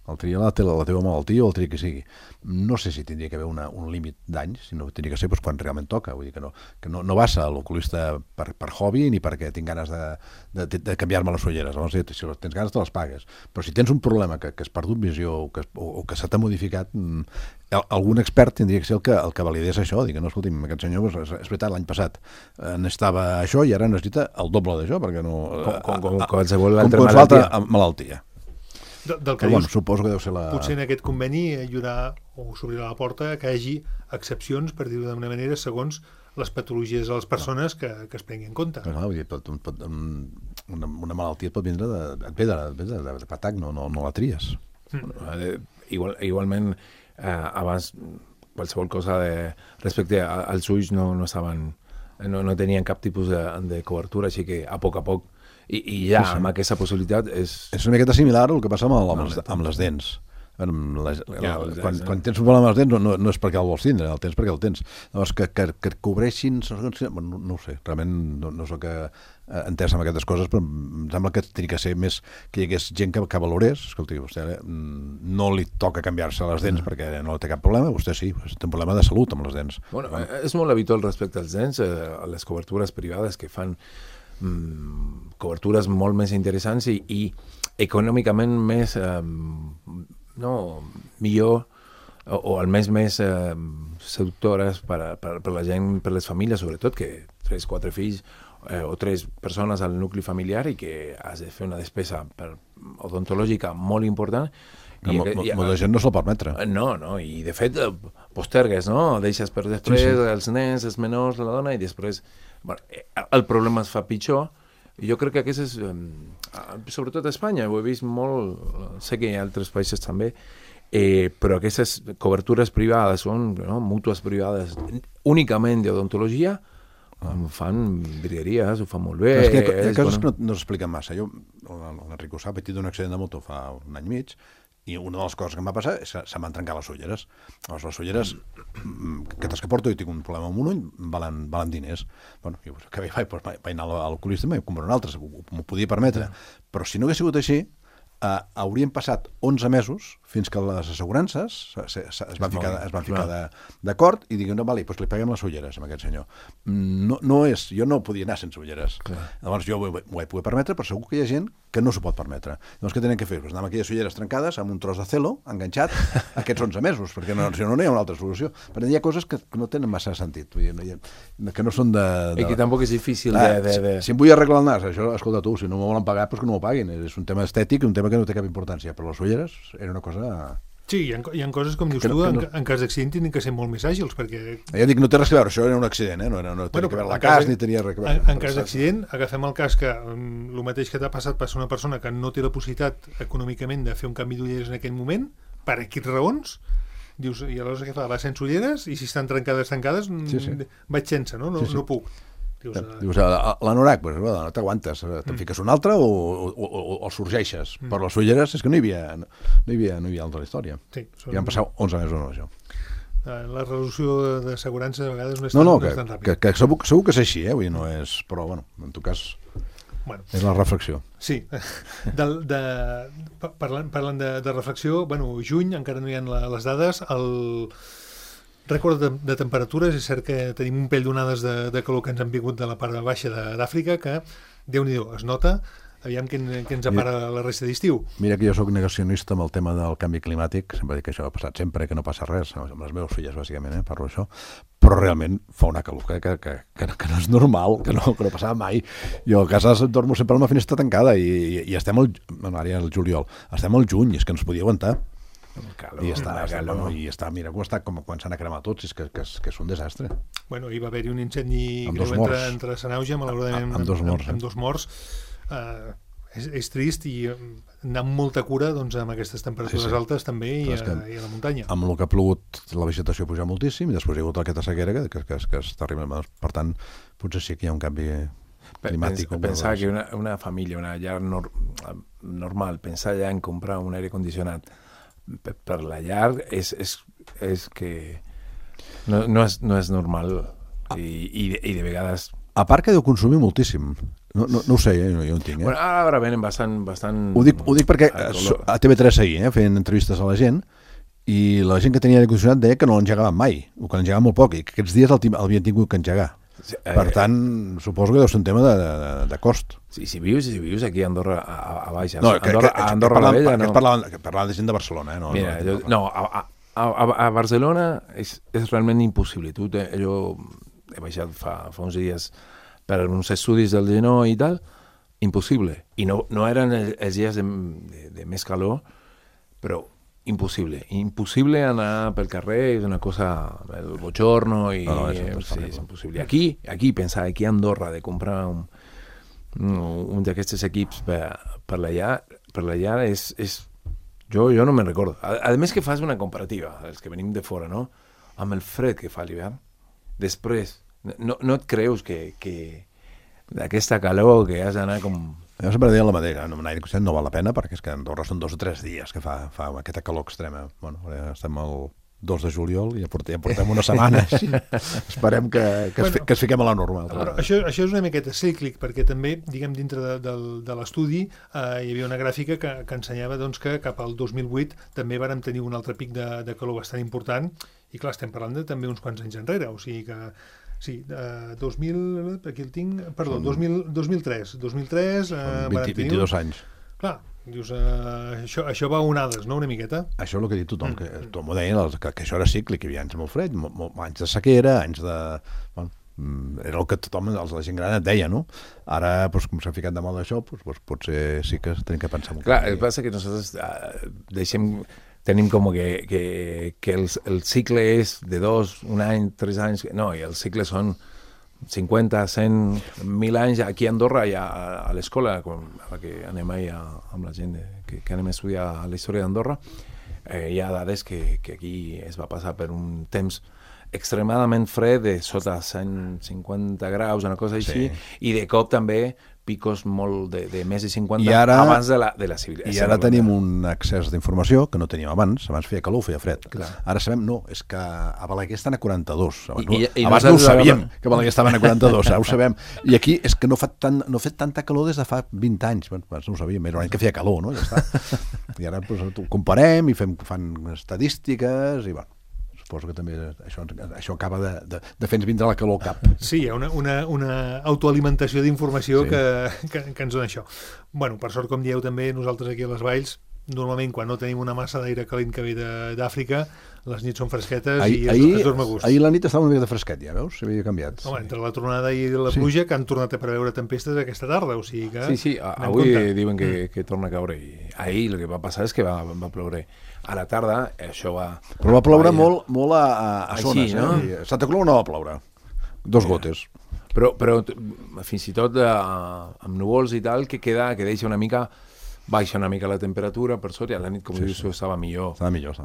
El tria la teva malaltia o el tria que sigui. No sé si tindria que haver un límit d'anys, sinó que tindria que ser quan realment toca. Vull dir que no vas a l'oculista per hobby ni perquè tinc ganes de canviar-me les ulleres. Llavors, si tens ganes, te les pagues. Però si tens un problema que has perdut visió o que se t'ha modificat, algun expert tindria que ser el que validés això. Dir que no, escolti'm, aquest senyor, és veritat, l'any passat necessitava això i ara necessita el doble d'això, perquè no...
Com qualsevol altra
malaltia.
Del que dius,
suposo que deu ser
potser en aquest conveni hi haurà o s'obrirà la porta que hi hagi excepcions, per dir-ho d'una manera, segons les patologies de les persones que es prenguin en compte.
Clar, vull dir, una malaltia et pot vindre de patac, no la tries.
Igualment, abans qualsevol cosa respecte als ulls no tenien cap tipus de cobertura, així que a poc i ja sí. Amb aquesta possibilitat és
una miqueta similar al que passa amb les dents. Quan tens un problema amb les dents no és perquè el vols tindre, el tens perquè el tens. Llavors, que et cobreixin, no ho sé, realment no és el que entès amb aquestes coses, però em sembla que hauria que ser més que hi hagués gent que valorés. Escolti, vostè no li toca canviar-se les dents perquè no té cap problema, vostè sí, té un problema de salut amb les dents.
Bueno, és molt habitual respecte als dents, les cobertures privades que fan cobertures molt més interessants i econòmicament més millor o almenys més seductores per la gent, per les famílies, sobretot, que 3-4 fills o 3 persones al nucli familiar i que has de fer una despesa odontològica molt important.
Molta gent no se'l permetre.
No, i de fet postergues, no? Deixes per després els nens, els menors, la dona, i després el problema es fa pitjor. Jo crec que aquest és, sobretot a Espanya, ho he vist molt, sé que hi ha altres països també, però aquestes cobertures privades són mútues privades únicament d'odontologia, fan virgueries, ho fan molt bé.
Hi ha coses que no s'expliquen massa. Jo, l'Enric ho sap, he tingut un accident de moto fa un any i mig, i una de les coses que em va passar és que se m'han trencat les ulleres. Llavors, les ulleres, que porto, i tinc un problema amb un ull, valen diners. Bueno, jo vaig anar a l'oculista i vaig comprar un altre, m'ho podia permetre. Però si no hagués sigut així, haurien passat 11 mesos fins que les assegurances es van ficar d'acord i diguen, no, vale, doncs li paguem les ulleres a aquest senyor. Jo no podia anar sense ulleres. Llavors jo ho vaig poder permetre, però segur que hi ha gent que no s'ho pot permetre. Llavors què tenen que fer? Anar amb aquelles ulleres trencades amb un tros de celo enganxat aquests 11 mesos, perquè si no hi ha una altra solució. Perquè hi ha coses que no tenen massa sentit, que no són de...
I que tampoc és difícil
Si em vull arreglar el nas, això, escolta tu, si no m'ho volen pagar, doncs que no m'ho paguin. És un tema estètic, un tema que no té cap importància, però les ulleres era una cosa...
Sí, hi ha coses, com dius tu, en cas d'accident tenen que ser molt més àgils, perquè...
Ja dic, no té res a veure, això era un accident, no tenia que veure la cas, ni tenia res a veure.
En cas d'accident, agafem el cas que el mateix que t'ha passat passa una persona que no té la possibilitat econòmicament de fer un canvi d'ulleres en aquell moment, per aquestes raons, dius, i aleshores què fa? Va sense ulleres, i si estan tancades, vaig sense, no puc.
Dius, l'anorac, no t'aguantes, te'n fiques un altre o el sorgeixes, però les ulleres és que no hi havia altra història. I han passat 11 mesos amb això.
La resolució d'assegurança de vegades no és tan ràpida.
Que segur que és així, no és... Però, en tot cas, és la reflexió.
Sí. Parlant de reflexió, juny, encara no hi ha les dades, el rècord de temperatures, és cert que tenim un pell d'onades de calor que ens han vingut de la part baixa d'Àfrica, que, Déu-n'hi-do, es nota. Aviam què ens apara la resta d'estiu.
Mira que jo sóc negacionista amb el tema del canvi climàtic, sempre dic que això ha passat sempre, que no passa res, amb les meves filles, bàsicament, parlo d'això, però realment fa una calor que no és normal, que no passava mai. Jo a casa dormo sempre amb la finestra tancada i estem al juliol, estem al juny, és que no es podia aguantar. I està, mira com està, com quan s'han a cremar tots, és que és un desastre.
Hi va haver-hi un incendi greu entre Sanauja, malauradament, amb 2 morts. És trist i anar amb molta cura amb aquestes temperatures altes també i a la muntanya.
Amb el que ha plogut la vegetació ha pujat moltíssim i després hi ha hagut aquesta sequera que està arribant. Per tant, potser sí que hi ha un canvi climàtic.
Pensar que una família, una llar normal, pensar ja en comprar un aire condicionat per la llar és que no és normal i de vegades...
A part que deu consumir moltíssim. No ho sé, jo en tinc.
Bueno, ara venen bastant...
Ho dic perquè a TV3 seguia, feien entrevistes a la gent, i la gent que tenia aire condicionat deia que no l'engegaven mai, o que l'engegaven molt poc, i que aquests dies l'havien tingut que engegar. Per tant, suposo que deu ser un tema de cost.
Sí, si vius aquí a Andorra, a baix,
no,
a Andorra la Vella...
Que parlaven de gent de Barcelona.
Mira, a Barcelona és realment impossible. Jo he baixat fa uns dies per uns estudis del genoll i tal, impossible. I no eren els dies de més calor, però impossible. Impossible anar pel carrer, és una cosa, el bochorno, i és impossible. Aquí, pensar, aquí a Andorra, de comprar un d'aquests equips per la llar és jo no me'n recordo. A més que fas una comparativa, els que venim de fora, no? Amb el fred que fa l'hivern. Després, no et creus que d'aquesta calor que has d'anar com...
Jo sempre deia la mateixa, amb un aire condicionat no val la pena, perquè és que a Andorra són 2 o 3 dies que fa aquesta calor extrema. Bueno, estem al 2 de juliol i ja portem una setmana. Esperem que es fiquem a la normal.
Però això és una miqueta cíclic, perquè també, diguem, dintre de l'estudi hi havia una gràfica que ensenyava doncs, que cap al 2008 també vàrem tenir un altre pic de calor bastant important, i clar, estem parlant de també uns quants anys enrere, o sigui que sí, 2000, aquí el tinc, perdó, 2003. 22
anys.
Clar, dius, això va a onades, no?, una miqueta.
Això és el que ha dit tothom, que tothom ho deia, que això era cíclic, hi havia anys molt fred, anys de sequera, anys de... Bueno, era el que tothom, la gent gran et deia, no? Ara, doncs, com s'ha ficat de moda això, doncs, potser sí que tenim que pensar molt.
Clar, el que passa que nosaltres tenim com que el cicle és de 2, un any, 3 anys, no, i el cicle són 50, 100, 1.000 anys. Aquí a Andorra, ja a l'escola, a la que anem allà amb la gent que anem a estudiar la història d'Andorra, hi ha dades que aquí es va passar per un temps extremadament fred, de sota 150 graus, una cosa així, i de cop també picos molt de més de 50 abans de la civilització.
I ara tenim un accés d'informació que no teníem abans feia calor, feia fred. Clar. Ara sabem, no, és que a Balaguer estan a 42. Abans no ho sabíem, que a Balaguer estaven a 42, ara ho sabem. I aquí és que no ha fet tanta calor des de fa 20 anys. Bueno, no ho sabíem, era un any que feia calor, no? Ja està. I ara doncs, ho comparem i fan estadístiques i bueno. Suposo que també això acaba de fer-nos vindre la calor al cap.
Sí, hi ha una autoalimentació d'informació que ens dona això. Bueno, per sort, com dieu també, nosaltres aquí a les Valls, normalment quan no tenim una massa d'aire calent que ve d'Àfrica, les nits són fresquetes i es dorm a gust.
Ahir la nit estava una mica de fresquet, ja veus? S'havia canviat.
Home, entre la tornada i la pluja, que han tornat a preveure tempestes aquesta tarda, o sigui que...
Sí, avui diuen que torna a caure, i ahir el que va passar és que va ploure. A la tarda això va...
Però va ploure molt a zones, no? A Santa Coloma no va ploure. 2 gotes.
Però fins i tot amb núvols i tal, que deixa una mica... Baixa una mica la temperatura, per sort, i a la nit, com dius, estava millor.
Estava millor.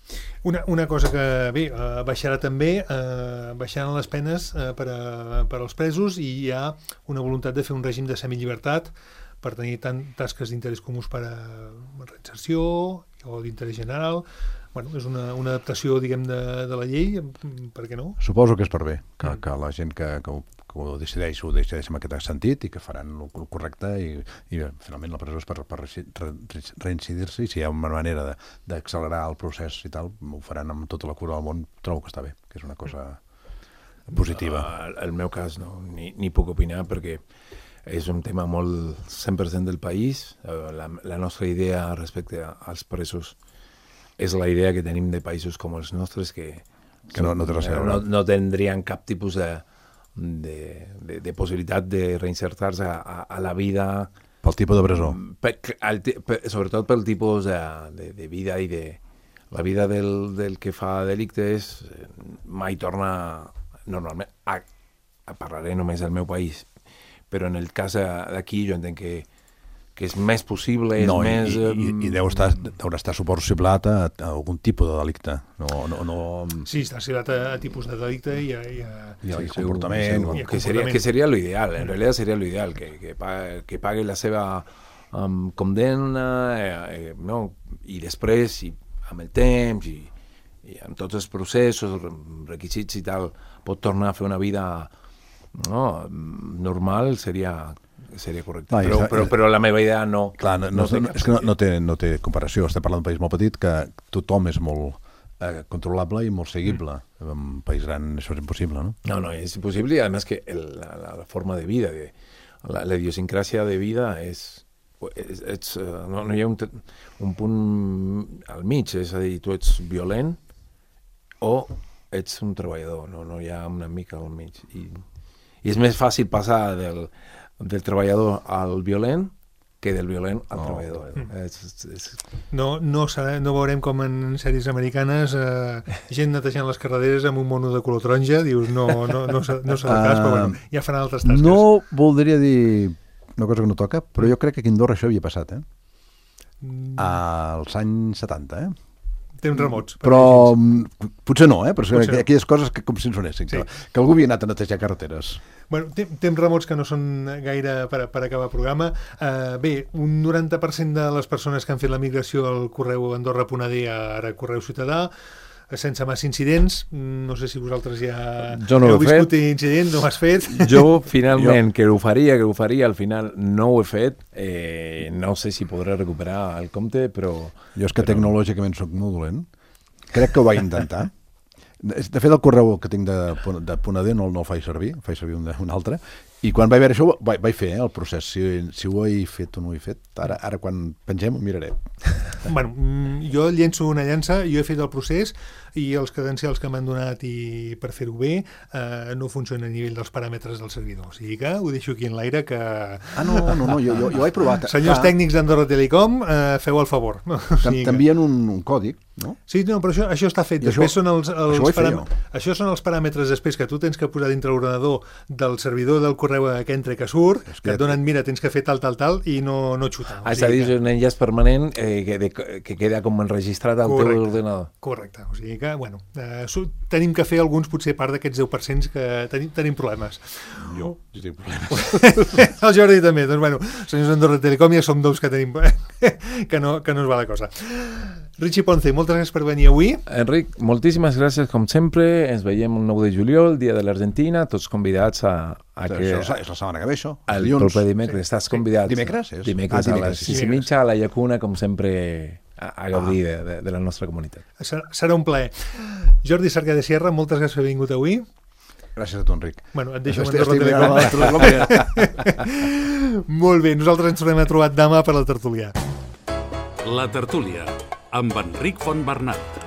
Una cosa que, bé, baixarà també, baixaran les penes per als presos, i hi ha una voluntat de fer un règim de semillibertat per tenir tant tasques d'interès comuns per a reinserció o d'interès general. Bueno, és una adaptació, diguem, de la llei, per què no?
Suposo que és per bé, que la gent que ho decideix en aquest sentit i que faran el correcte i finalment la presó és per reincidir-se, i si hi ha una manera d'accelerar el procés i tal, ho faran amb tota la cura del món. Trobo que està bé, que és una cosa positiva.
El meu cas no, ni puc opinar, perquè és un tema molt 100% del país. La nostra idea respecte als presos és la idea que tenim de països com els nostres, que no tindrien cap tipus de possibilitat de reinsertar-se a la vida.
Pel tipus de presó?
Sobretot pel tipus de vida, i de la vida del que fa delictes mai torna normalment. Parlaré només del meu país, però en el cas d'aquí jo entenc que és més possible, és més...
I deurà estar suborcilat a algun tipus de delicte.
Sí, està assimilat a tipus de delicte i a
comportament.
Que seria l'ideal, en realitat seria l'ideal, que pagui la seva condemna, i després, amb el temps, i amb tots els processos, requisits i tal, pot tornar a fer una vida normal. Seria seria correcte. Però la meva idea no...
Clar, és que no té comparació. Estem parlant d'un país molt petit que tothom és molt controlable i molt seguible. En un país gran això és impossible, no?
No, és impossible, i a més que la forma de vida, la idiosincràsia de vida no hi ha un punt al mig, és a dir, tu ets violent o ets un treballador, no hi ha una mica al mig. I és més fàcil passar del treballador al violent que del violent al treballador.
No veurem com en sèries americanes gent netejant les carreteres amb un mono de color taronja, dius, no serà el cas, però bueno, ja faran altres tasques.
No voldria dir una cosa que no toca, però jo crec que aquí a Andorra això havia passat, als anys 70,
Temps remots.
Però potser no, però aquelles coses que com si ens sonessin, que algú havia anat a netejar carreteres.
Bueno, temps remots que no són gaire per acabar el programa. Bé, un 90% de les persones que han fet la migració al correu Andorra.d ara correu ciutadà, sense massa incidents. No sé si vosaltres ja heu viscut incidents, no ho has fet.
Jo, finalment, que ho faria, al final no ho he fet. No sé si podré recuperar el compte, però...
Jo és que tecnològicament soc molt dolent. Crec que ho vaig intentar. De fet, el correu que tinc de .d no el faig servir un altre. I quan vaig veure això, vaig fer el procés. Si ho he fet o no ho he fet. Ara quan pengem, ho miraré.
Bueno, jo llenço una llança, jo he fet el procés i els credencials que m'han donat i per fer-ho bé no funcionen a nivell dels paràmetres del servidor. O sigui que ho deixo aquí en l'aire que...
No, jo ho he provat.
Senyors tècnics d'Andorra Telecom, feu el favor.
T'envien un còdig, no?
Sí, no, però això està fet. Després això són els paràmetres després que tu tens que posar dintre l'ordenador del servidor del correu que entra i que surt, que et donen, mira, tens que fer tal, i no xutar.
És a dir, és un enllaç permanent que queda com enregistrat al teu ordenador.
Correcte, o sigui que, bueno, tenim que fer alguns, potser part d'aquests 10% que tenim problemes.
Jo tinc problemes.
El Jordi també, doncs bueno, senyors d'Andorra Telecom, ja som dos que tenim que no es va la cosa. Richie Ponce, moltes gràcies per venir avui.
Enric, moltíssimes gràcies com sempre. Ens veiem el 9 de juliol, dia de l'Argentina, tots convidats a que...
Això és la setmana que ve, això.
El proper dimecres, estàs convidat.
Dimecres?
Dimecres a les 6:30 a la Llacuna, com sempre, a gaudir de la nostra comunitat.
Serà un plaer. Jordi Cerca de Sierra, moltes gràcies per haver vingut avui.
Gràcies a tu, Enric.
Bueno, et deixo amb Andorra Telecom. Molt bé, nosaltres ens tornem a trobar demà per la tertúlia.
La tertúlia, amb Enric Fontbernat.